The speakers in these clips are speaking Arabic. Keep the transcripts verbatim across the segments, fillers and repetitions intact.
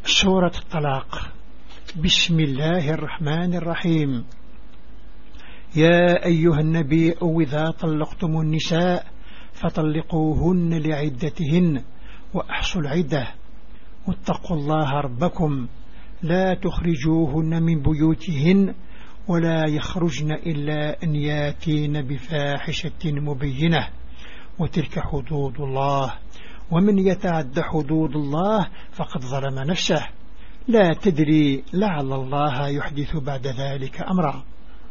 سورة الطلاق. بسم الله الرحمن الرحيم. يا أيها النبي إذا طلقتم النساء فطلقوهن لعدتهن وأحصوا العدة واتقوا الله ربكم لا تخرجوهن من بيوتهن ولا يخرجن إلا أن ياتين بفاحشة مبينة وتلك حدود الله ومن يتعد حدود الله فقد ظلم نفسه لا تدري لعل الله يحدث بعد ذلك أمرا.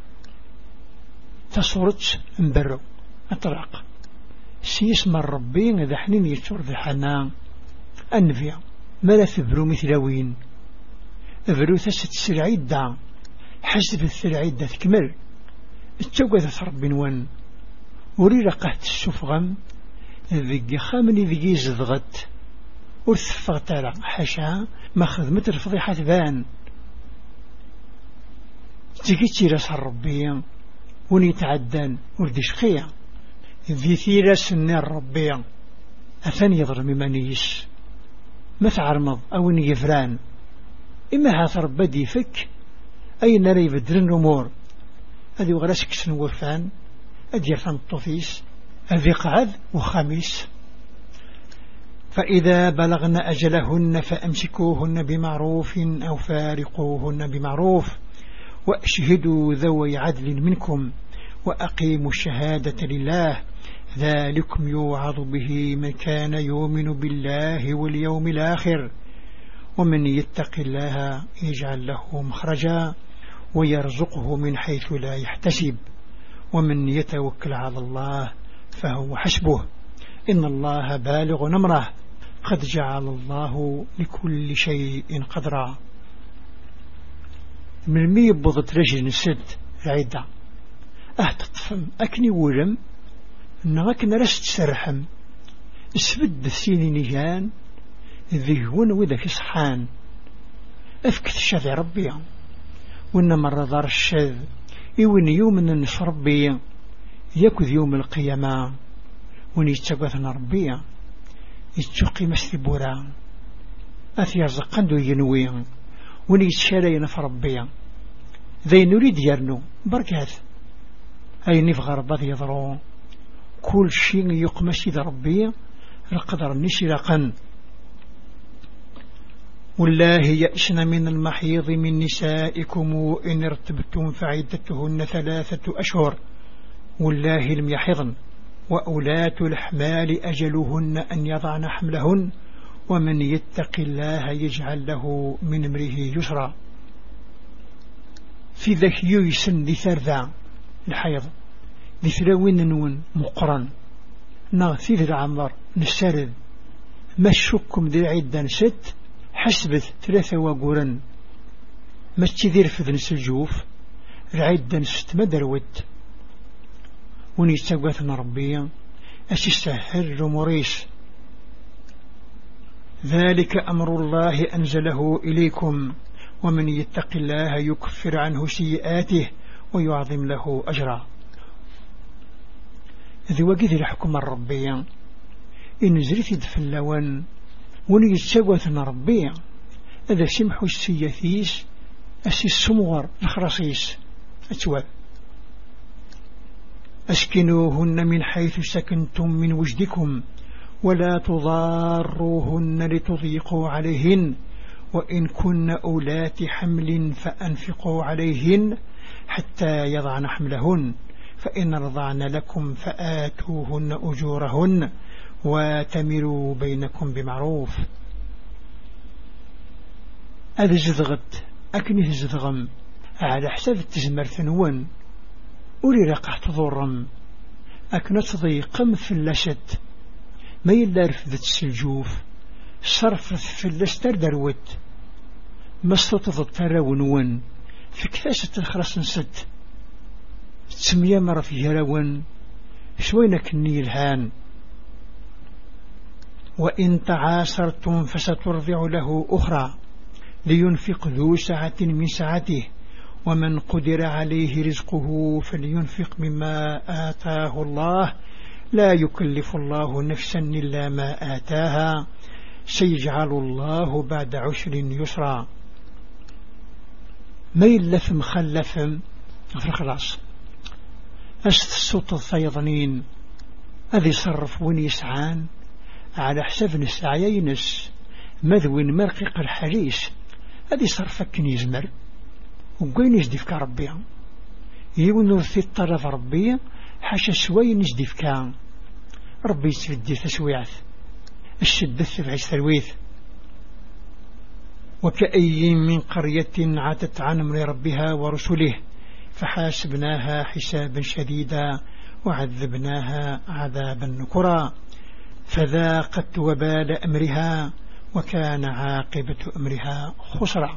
تصورت مبرو أطلاق سيسمى الربي إذا حنين يتشور ذي حنان أنفيا ملا ثبرو مثلوين ثبرو ثست السرعيدة حسب السرعيدة تكمل التوقذ رب وان وري رقهت السفغم ذي خامني ذي زدغت ورثفغت على حاشا ماخذ متر فضيحة بان تجيتي راس الربي وني تعدان وردي شقيا ذي ثيرا سنة الربي أثني يضرب ممانيس ما تعرمض أو يفران إما هذا ربدي فك أي نري بدرن الأمور هذه وغلاسك سنوفان أدي فان الطفيس هذه قعد وخميس. فإذا بلغن أجلهن فأمسكوهن بمعروف أو فارقوهن بمعروف وأشهدوا ذوي عدل منكم وأقيموا الشهادة لله ذلكم يوعظ به من كان يؤمن بالله واليوم الآخر ومن يتق الله يجعل له مخرجا ويرزقه من حيث لا يحتسب ومن يتوكل على الله فهو حسبه إن الله بالغ أمره قد جعل الله لكل شيء قدرا. من مي بضت رجل نسد العدة أهتطفم أكني ولم إنك نرست سرحم اسفد السين نجان ذي هون وذاك صحان أفكت الشذي ربي وإن مرة دار الشذ إيوين يوم من النصر ربي يكذ يوم القيامة ونيتشبثنا ربي يتشقي مسلي بورا أثير زقندو ينوي ونيتشالي نف ربي ذي نريد يرنو بركات أي نفغر بضي يضرو كل شيء يقمس ذا ربي القدر نشرقا. والله يأسن من المحيض من نسائكم إن ارتبتم فعدتهن ثلاثة أشهر والله لم يحضن وأولاة الأحمال أجلهن أن يضعن حملهن ومن يتق الله يجعل له من امره يسرا. في ذاك يسن لثرذا الحيض لثلوين نون مقرن نغثي ذي العمر نسرد ما الشكم ذي عدة ست حسبت ثلاثة وقورن ما تذير في ذنس الجوف العدة ست مدروت ونيتقوثنا ربيا أسيستهر مريس. ذلك أمر الله أنزله إليكم ومن يتق الله يكفر عنه سيئاته ويعظم له أجرا. ذي وقذ الحكم الربيا إن زريت دفلوان ونيتقوثنا ربيا هذا سمحوا السياثيس أسي السمغر الخرصيس أتواب. أسكنوهن من حيث سكنتم من وجدكم ولا تضاروهن لتضيقوا عليهن وإن كن أولات حمل فأنفقوا عليهن حتى يضعن حملهن فإن رضعن لكم فآتوهن أجورهن واتمروا بينكم بمعروف. هذا زدغت أكنه زدغم على حساب التزمر ثنوان أولي رقع تضرم أكنت ضيقم في اللشت ما يلا رفضت السلجوف صرف في اللستر دروت ما استطضت تراونون في كثاسة الخرس نسد تسمية مرة في هراون شوينك الني الهان. وإن تعاسرتم فسترضع له أخرى لينفق ذو سعة من سعته ومن قدر عليه رزقه فلينفق مما آتاه الله لا يكلف الله نفسا إلا ما آتاها سيجعل الله بعد عشر يسرا. ما يلف مخلف في الخلاص أست السوط الثيضنين أذي صرف وين يسعان على حساب نسعي ينس مذوين مرقق الحريس أذي صرفك يزمر وقوين يزدفك ربي يونو في الطرف ربي حاشا سوين يزدفك ربي يسفدي تسويعث الشدة في ثرويث. وكأي من قرية عتت عن أمر ربها ورسله فحاسبناها حسابا شديدا وعذبناها عذابا نكرا فذاقت وبال أمرها وكان عاقبة أمرها خسرا.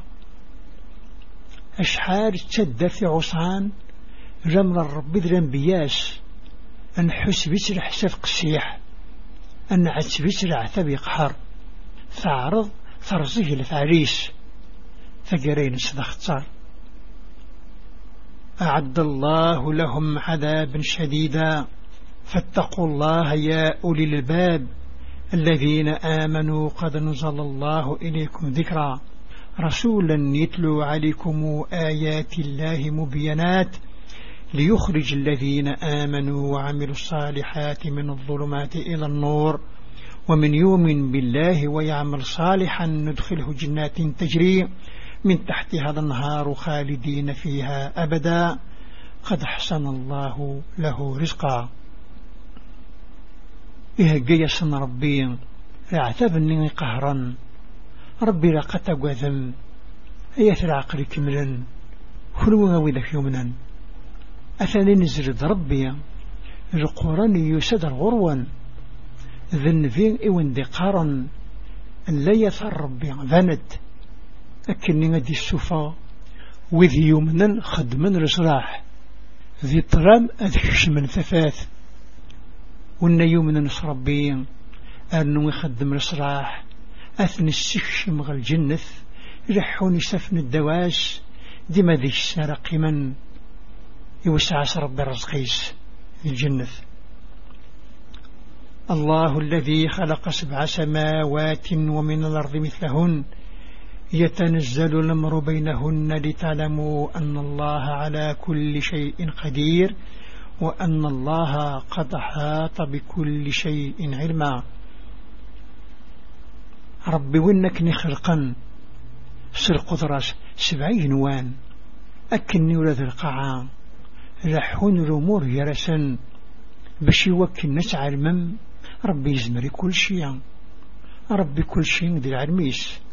أشحار تشد في عصان رمل الرب ذرن بياس أن حس بسر حساب قسيح أن عتس بسر عثب يقحر فعرض فرزه لفعريس فقرين صدختار. أعد الله لهم عذابا شديدا فاتقوا الله يا أولي الباب الذين آمنوا قد نزل الله إليكم ذكرا رسولا يتلو عليكم آيات الله مبينات ليخرج الذين آمنوا وعملوا الصالحات من الظلمات إلى النور ومن يؤمن بالله ويعمل صالحا ندخله جنات تجري من تحتها الأنهار خالدين فيها أبدا قد أحسن الله له رزقا. إيه جيسن ربي اعتبني قهرا ربي لقد وذم أيثر عقل كملا خلونا وذك يمنا أثني نزرد ربي القرآن يسدر غروا ذنفين إوان دقارا لا يثر ربي ذنت أكني غدي السفا وذي يمنا خدما رسراح ذي طرام أذكش من ثفاث وإن يومنا نصربي أنه يخدم رسراح أثني السكش مغ الجنث رحوني سفن الدواس ديما ذي السارق من يوسع ربي رزقيس الجنث. الله الذي خلق سبع سماوات ومن الأرض مثلهن يتنزل الأمر بينهن لتعلموا أن الله على كل شيء قدير وأن الله قد أحاط بكل شيء علما. ربي وإنك نخلقا سر قدرس سبعين وان أكني ولد القاعة لحون الأمور يرسن باش يوكل نسعى المم ربي يزمري كل شيء ربي كل شيء ذي العرميس